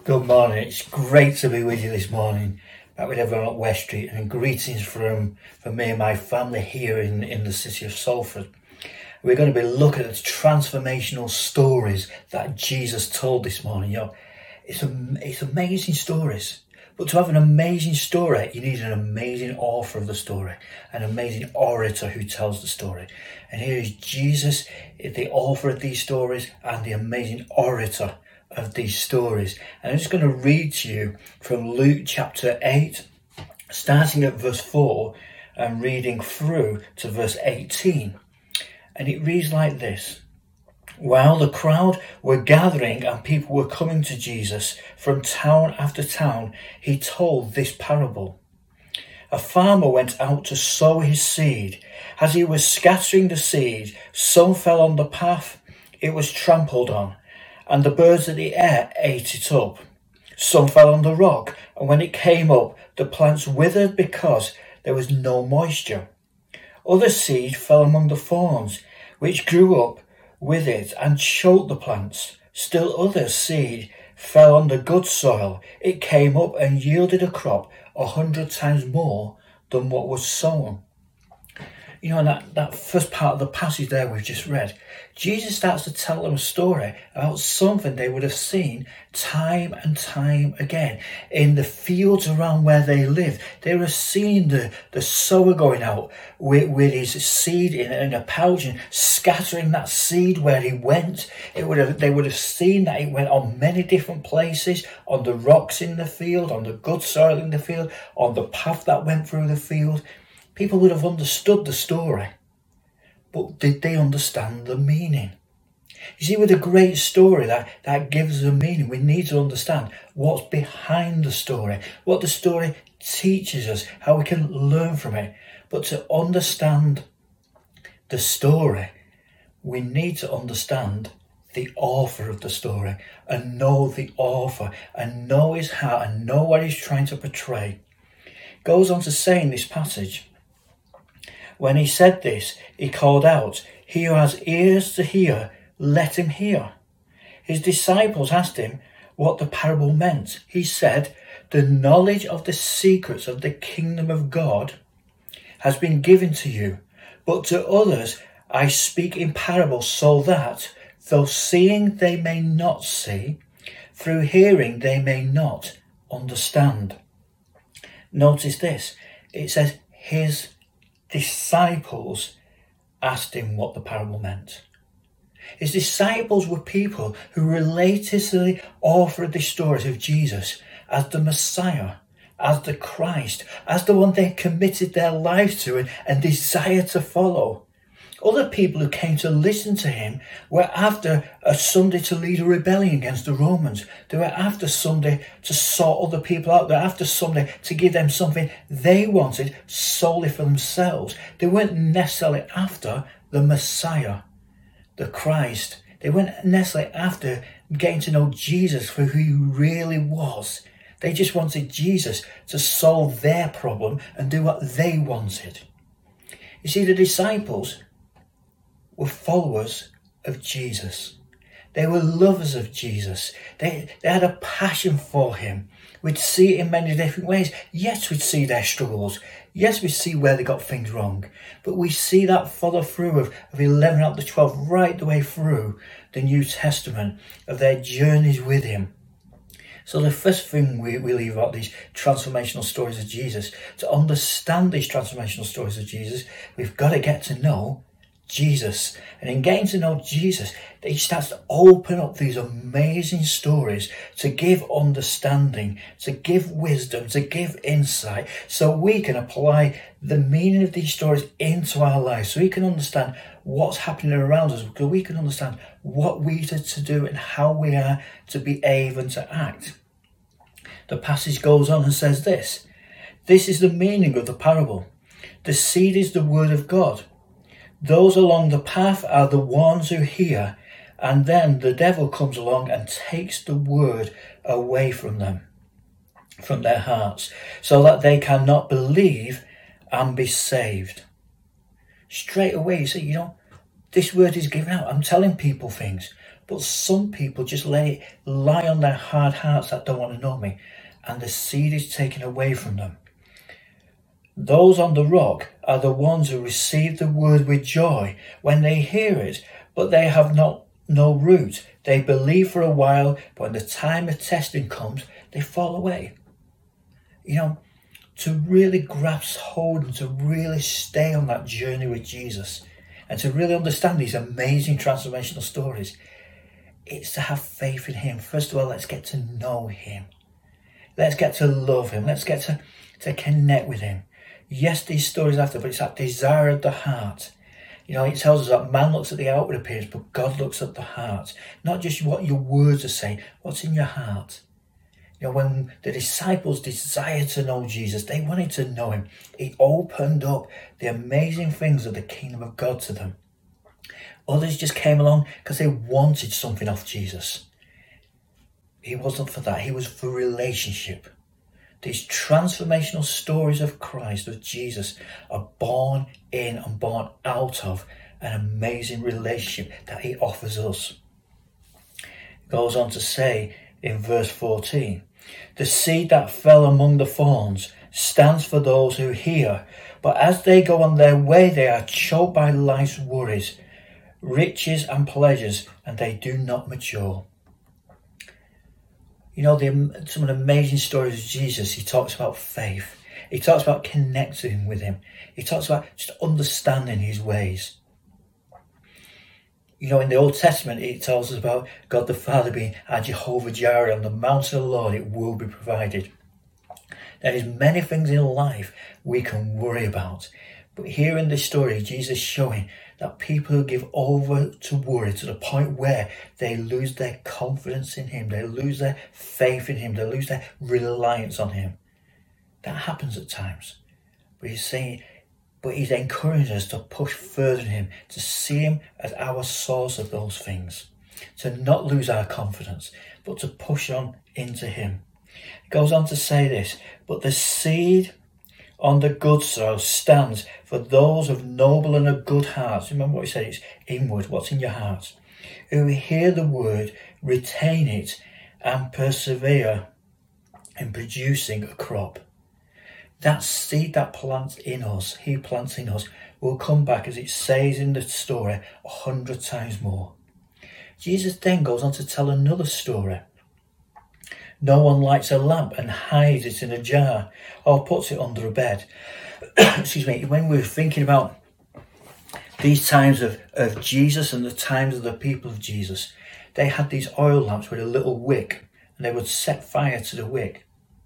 Good morning. It's great to be with you this morning, back with everyone at West Street, and greetings from me and my family here in the city of Salford. We're going to be looking at transformational stories that Jesus told this morning. It's amazing stories. But to have an amazing story, you need an amazing author of the story, an amazing orator who tells the story. And here is Jesus, the author of these stories and the amazing orator of these stories. And I'm just going to read to you from Luke chapter 8, starting at verse 4 and reading through to verse 18. And it reads like this. While the crowd were gathering and people were coming to Jesus from town after town, he told this parable. A farmer went out to sow his seed. As he was scattering the seed, some fell on the path. It was trampled on, and the birds of the air ate it up. Some fell on the rock, and when it came up, the plants withered because there was no moisture. Other seed fell among the thorns, which grew up with it and choked the plants. Still other seed fell on the good soil. It came up and yielded a crop 100 times more than what was sown. In that first part of the passage there we've just read, Jesus starts to tell them a story about something they would have seen time and time again. In the fields around where they lived, they would have seen the sower going out with his seed in a pouch and scattering that seed where he went. They would have seen that it went on many different places, on the rocks in the field, on the good soil in the field, on the path that went through the field. People would have understood the story, but did they understand the meaning? You see, with a great story that gives us a meaning, we need to understand what's behind the story, what the story teaches us, how we can learn from it. But to understand the story, we need to understand the author of the story and know the author and know his heart and know what he's trying to portray. It goes on to say in this passage, when he said this, he called out, "He who has ears to hear, let him hear." His disciples asked him what the parable meant. He said, "The knowledge of the secrets of the kingdom of God has been given to you, but to others I speak in parables, so that, though seeing they may not see, through hearing they may not understand." Notice this. It says his disciples asked him what the parable meant. His disciples were people who related to the author of the stories of Jesus as the Messiah, as the Christ, as the one they committed their lives to and desired to follow. Other people who came to listen to him were after a Sunday to lead a rebellion against the Romans. They were after Sunday to sort other people out. They were after Sunday to give them something they wanted solely for themselves. They weren't necessarily after the Messiah, the Christ. They weren't necessarily after getting to know Jesus for who he really was. They just wanted Jesus to solve their problem and do what they wanted. You see, the disciples were followers of Jesus. They were lovers of Jesus. They had a passion for him. We'd see it in many different ways. Yes, we'd see their struggles. Yes, we'd see where they got things wrong. But we see that follow through of 11 out of the 12 right the way through the New Testament of their journeys with him. So the first thing we leave about these transformational stories of Jesus, to understand these transformational stories of Jesus, we've got to get to know Jesus. And in getting to know Jesus, he starts to open up these amazing stories to give understanding, to give wisdom, to give insight, so we can apply the meaning of these stories into our lives, so we can understand what's happening around us, because we can understand what we are to do and how we are to behave and to act. The passage goes on and says this. This is the meaning of the parable. The seed is the word of God. Those along the path are the ones who hear, and then the devil comes along and takes the word away from them, from their hearts, so that they cannot believe and be saved. Straight away, you see, this word is given out. I'm telling people things, But some people just let it lie on their hard hearts that don't want to know me, and the seed is taken away from them. Those on the rock are the ones who receive the word with joy when they hear it, but they have no root. They believe for a while, but when the time of testing comes, they fall away. To really grasp hold and to really stay on that journey with Jesus and to really understand these amazing transformational stories, it's to have faith in him. First of all, let's get to know him. Let's get to love him. Let's get to connect with him. Yes, these stories after, but it's that desire of the heart. It tells us that man looks at the outward appearance, but God looks at the heart. Not just what your words are saying, what's in your heart. When the disciples desired to know Jesus, they wanted to know him. He opened up the amazing things of the kingdom of God to them. Others just came along because they wanted something off Jesus. He wasn't for that. He was for relationship. These transformational stories of Christ, of Jesus, are born in and born out of an amazing relationship that he offers us. It goes on to say in verse 14, the seed that fell among the thorns stands for those who hear, but as they go on their way, they are choked by life's worries, riches and pleasures, and they do not mature. Some of the amazing stories of Jesus, he talks about faith. He talks about connecting with him. He talks about just understanding his ways. In the Old Testament, it tells us about God the Father being our Jehovah Jireh. On the mountain of the Lord, it will be provided. There is many things in life we can worry about. But here in this story, Jesus is showing that people who give over to worry to the point where they lose their confidence in him, they lose their faith in him, they lose their reliance on him. That happens at times. But he's encouraging us to push further in him, to see him as our source of those things, to not lose our confidence, but to push on into him. It goes on to say this, but the seed on the good soil stands for those of noble and of good hearts. Remember what he said, it's inward, what's in your heart. Who hear the word, retain it, and persevere in producing a crop. That seed that plants in us, he plants in us, will come back, as it says in the story, 100 times more. Jesus then goes on to tell another story. No one lights a lamp and hides it in a jar or puts it under a bed. Excuse me. When we're thinking about these times of Jesus and the times of the people of Jesus, they had these oil lamps with a little wick, and they would set fire to the wick.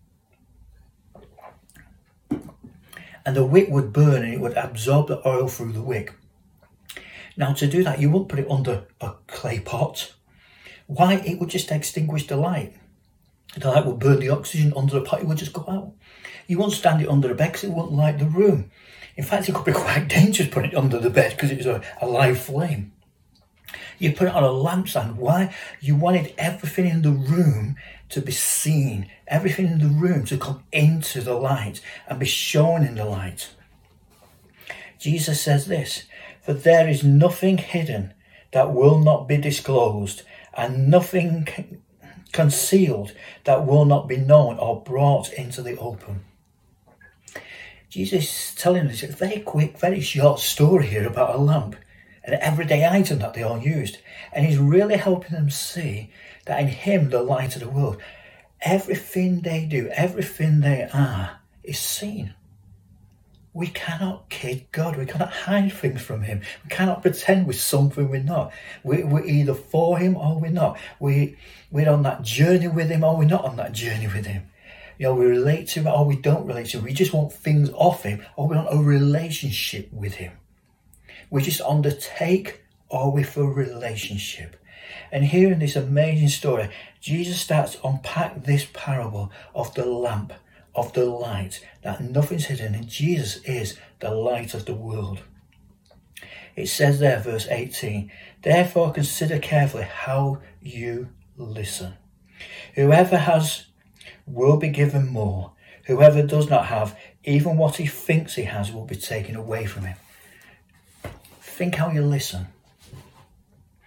And the wick would burn and it would absorb the oil through the wick. Now, to do that, you wouldn't put it under a clay pot. Why? It would just extinguish the light. The light would burn the oxygen under the pot, it would just go out. You won't stand it under the bed because it won't light the room. In fact, it could be quite dangerous putting it under the bed because it was a live flame. You put it on a lampstand. Why? You wanted everything in the room to be seen, everything in the room to come into the light and be shown in the light. Jesus says this, for there is nothing hidden that will not be disclosed, and nothing concealed that will not be known or brought into the open. Jesus is telling us a very quick, very short story here about a lamp, an everyday item that they all used. And he's really helping them see that in him, the light of the world, everything they do, everything they are, is seen. We cannot kid God. We cannot hide things from him. We cannot pretend we're something we're not. We're either for him or we're not. We're on that journey with him or we're not on that journey with him. We relate to him or we don't relate to him. We just want things off him or we want a relationship with him. We just undertake or we're for a relationship. And here in this amazing story, Jesus starts to unpack this parable of the lamp, of the light, that nothing's hidden, and Jesus is the light of the world. It says there, verse 18, therefore consider carefully how you listen. Whoever has will be given more. Whoever does not have, even what he thinks he has will be taken away from him. Think how you listen.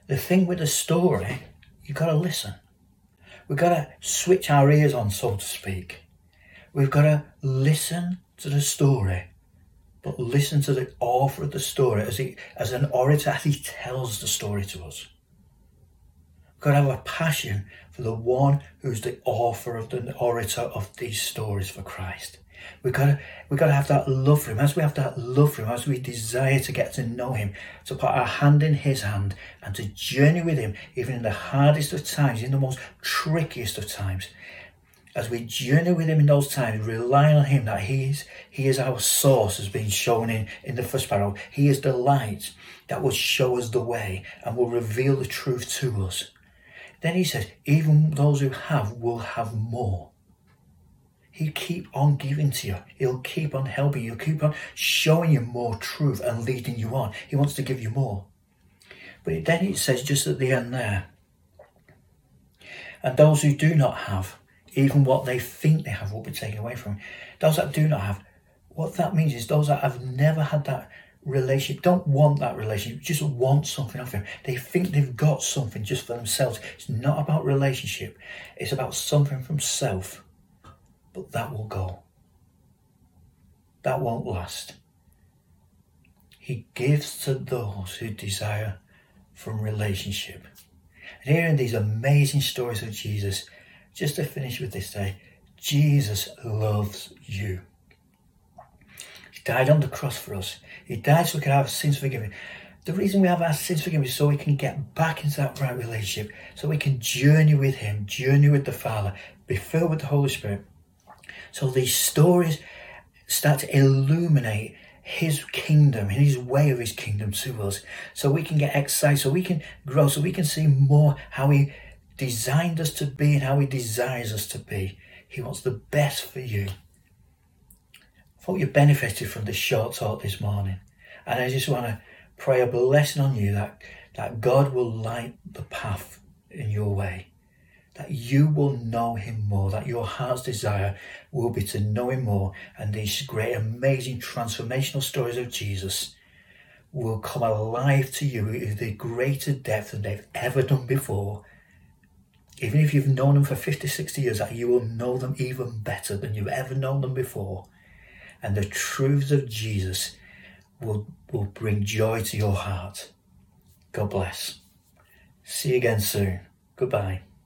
The thing with the story, you've got to listen. We've got to switch our ears on, so to speak. We've got to listen to the story, but listen to the author of the story as an orator, as he tells the story to us. We've got to have a passion for the one who's the author of the orator of these stories for Christ. We've got to have that love for him. As we have that love for him, as we desire to get to know him, to put our hand in his hand and to journey with him, even in the hardest of times, in the most trickiest of times. As we journey with him in those times, rely on him that he is our source, as being shown in the first parable. He is the light that will show us the way and will reveal the truth to us. Then he says, even those who have will have more. He'll keep on giving to you. He'll keep on helping you. He'll keep on showing you more truth and leading you on. He wants to give you more. But then it says just at the end there, and those who do not have, even what they think they have will be taken away from them. Those that do not have, what that means is those that have never had that relationship, don't want that relationship, just want something off him. They think they've got something just for themselves. It's not about relationship. It's about something from self. But that will go. That won't last. He gives to those who desire from relationship. And hearing these amazing stories of Jesus, just to finish with this day, Jesus loves you. He died on the cross for us. He died so we can have our sins forgiven. The reason we have our sins forgiven is so we can get back into that right relationship, so we can journey with him, journey with the Father, be filled with the Holy Spirit. So these stories start to illuminate his kingdom, his way of his kingdom to us, so we can get excited, so we can grow, so we can see more how he designed us to be and how he desires us to be. He wants the best for you. I thought you benefited from this short talk this morning, and I just want to pray a blessing on you that God will light the path in your way, that you will know him more, that your heart's desire will be to know him more, and these great, amazing, transformational stories of Jesus will come alive to you with a greater depth than they've ever done before. Even if you've known them for 50, 60 years, that you will know them even better than you've ever known them before. And the truths of Jesus will bring joy to your heart. God bless. See you again soon. Goodbye.